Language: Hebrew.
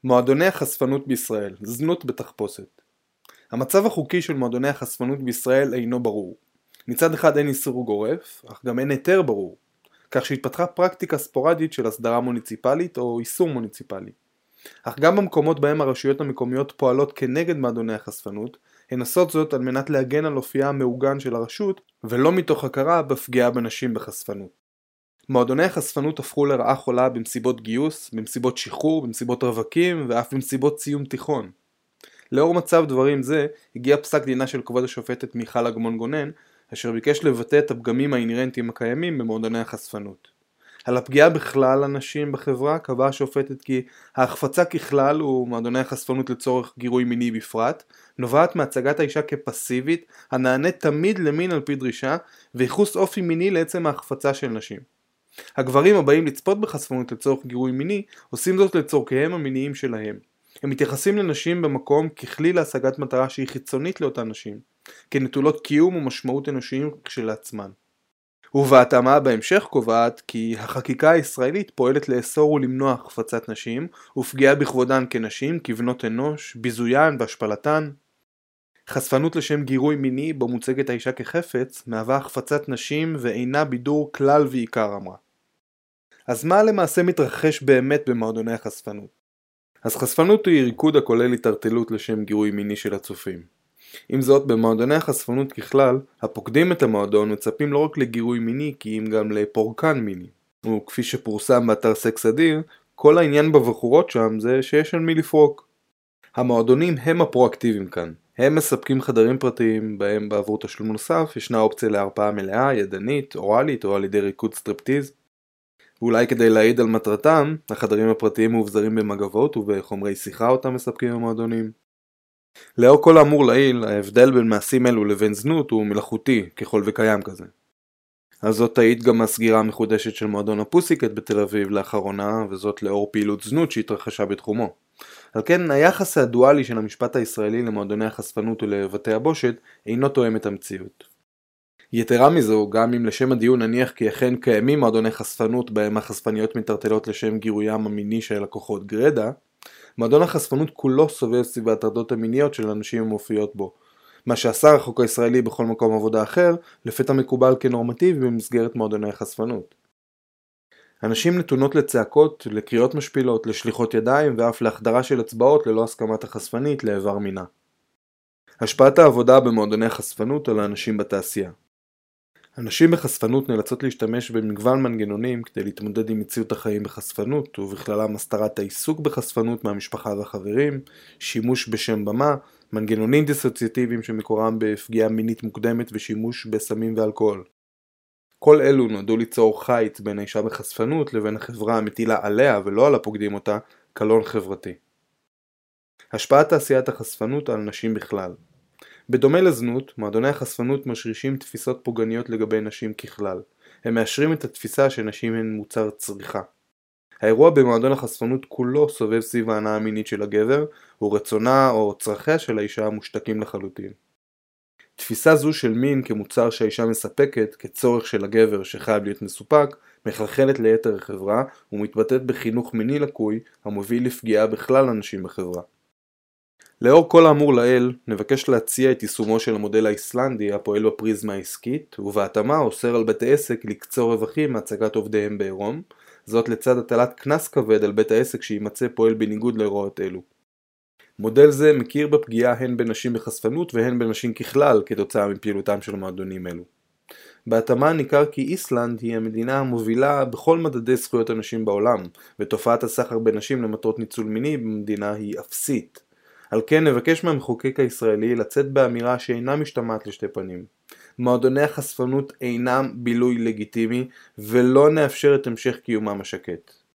מועדוני החשפנות בישראל, זנות בתחפושת. המצב החוקי של מועדוני החשפנות בישראל אינו ברור. מצד אחד אין איסור גורף, אך גם אין היתר ברור, כך שהתפתחה פרקטיקה ספורדית של הסדרה מוניציפלית או איסור מוניציפלי. אך גם במקומות בהם הרשויות המקומיות פועלות כנגד מועדוני החשפנות, הן עושות זאת על מנת להגן על אופייה המעוגן של הרשות, ולא מתוך הכרה בפגיעה בנשים בחשפנות. מועדוני החשפנות הפכו לרעה חולה במסיבות גיוס, במסיבות שחרור, במסיבות רווקים ואף במסיבות סיום תיכון. לאור מצב דברים זה, הגיע פסק דינה של כבוד השופטת מיכל אגמון גונן, אשר ביקש לבטא את הפגמים האינהרנטיים הקיימים במועדוני החשפנות. על הפגיעה בכלל הנשים בחברה קבעה השופטת כי ההחפצה ככלל ומועדוני החשפנות לצורך גירוי מיני בפרט, נובעת מהצגת האישה כפסיבית, הנענית תמיד למין על פי דרישה, וייחוס אופי מיני לעצם ההחפצה של נשים. הגברים הבאים לצפות בחשפנות לצורך גירוי מיני, עושים זאת לצורכיהם המיניים שלהם. הם מתייחסים לנשים במקום ככלי להשגת מטרה שהיא חיצונית לאותן נשים, כנטולות קיום ומשמעות אנושיים כשלעצמן. ובהתאמה בהמשך קובעת כי החקיקה הישראלית פועלת לאסור ולמנוע החפצת נשים, ופגיעה בכבודן כנשים, כבנות אנוש, ביזוין והשפלתן. חשפנות לשם גירוי מיני בו מוצגת האישה כחפץ, מהווה החפצת נשים ואינה בידור כלל ועיקר אמרה. אז מה למעשה מתרחש באמת במועדוני החשפנות? אז חשפנות היא ריקוד הכולל התערטלות לשם גירוי מיני של הצופים. עם זאת, במועדוני החשפנות ככלל, הפוקדים את המועדון מצפים לא רק לגירוי מיני כי אם גם לפורקן מיני. וכפי שפורסם באתר סקס אדיר, כל העניין בבחורות שם זה שיש על מי לפרוק. המועדונים הם הפרואקטיביים כאן. הם מספקים חדרים פרטיים בהם בעבור תשלום נוסף ישנה אופציה להרפאה מלאה, ידנית, אוראלית או על ידי ריקוד סטריפטיז. ואולי כדי להעיד על מטרתם, החדרים הפרטיים מאובזרים במגבות ובחומרי שיחה אותם מספקים המועדונים. לאור כל האמור לעיל, ההבדל בין מעשים אלו לבין זנות הוא מלאכותי, ככל וקיים כזה. אז זאת תעיד גם הסגירה המחודשת של מועדון הפוסיקט בתל אביב לאחרונה, וזאת לאור פעילות זנות שהתרחשה בתחומו. על כן, היחס הדואלי של המשפט הישראלי למועדוני החשפנות ולבתי הבושת אינו תואם את המציאות. יתרה מזו, גם אם לשם הדיון נניח כי אכן קיימים מועדוני חשפנות בהם החשפניות מטרטלות לשם גירויים המיני של לקוחות גרדה, מועדון החשפנות כולו סובב סביב ההטרדות המיניות של אנשים המופיעות בו, מה שאסר החוק הישראלי בכל מקום עבודה אחר, לפתע מקובל כנורמטיבי במסגרת מועדוני החשפנות. הנשים נתונות לצעקות, לקריאות משפילות, לשליחות ידיים ואף להחדרה של אצבעות ללא הסכמת החשפנית לעבר מינה. השפעת העבודה במועדוני החשפנות על האנשים בתעשייה. הנשים בחשפנות נאלצות להשתמש במגוון מנגנונים כדי להתמודד עם מציאות החיים בחשפנות, ובכללם הסתרת העיסוק בחשפנות מהמשפחה והחברים, שימוש בשם במה, מנגנונים דיסוציאטיביים שמקורם בפגיעה מינית מוקדמת ושימוש בסמים ואלכוהול. כל אלו נועדו ליצור חיץ בין האישה בחשפנות לבין החברה המטילה עליה ולא על הפוקדים אותה קלון חברתי. השפעת תעשיית החשפנות על נשים בכלל. בדומה לזנות, מועדוני החשפנות משרישים תפיסות פוגעניות לגבי נשים ככלל. הם מאשרים את התפיסה שנשים הן מוצר צריכה. האירוע במועדון החשפנות כולו סובב סביב ההנאה המינית של הגבר, ורצונה או צרכיה של האישה מושתקים לחלוטין. תפיסה זו של מין כמוצר שהאישה מספקת, כצורך של הגבר שחייב להיות מסופק, מחלחלת ליתר החברה ומתבטאת בחינוך מיני לקוי המוביל לפגיעה בכלל הנשים בחברה. לאור כל האמור לעיל, נבקש להציע את יישומו של המודל האיסלנדי הפועל בפריזמה העסקית, ובהתאמה אוסר על בתי עסק לקצור רווחים מהצגת עובדיהם בעירום, זאת לצד הטלת קנס כבד על בית העסק שימצא פועל בניגוד להוראות אלו. מודל זה מכיר בפגיעה הן בנשים בחשפנות והן בנשים ככלל כתוצאה מפעילותם של מועדונים אלו. בהתאמה ניכר כי איסלנד היא המדינה המובילה בכל מדדי זכויות הנשים בעולם, ותופעת הסחר בנשים למטרות ניצול מיני במדינה היא אפסית. על כן נבקש מהמחוקק הישראלי לצאת באמירה שאינה משתמעת לשתי פנים. מועדוני החשפנות אינם בילוי לגיטימי ולא נאפשר את המשך קיומם השקט.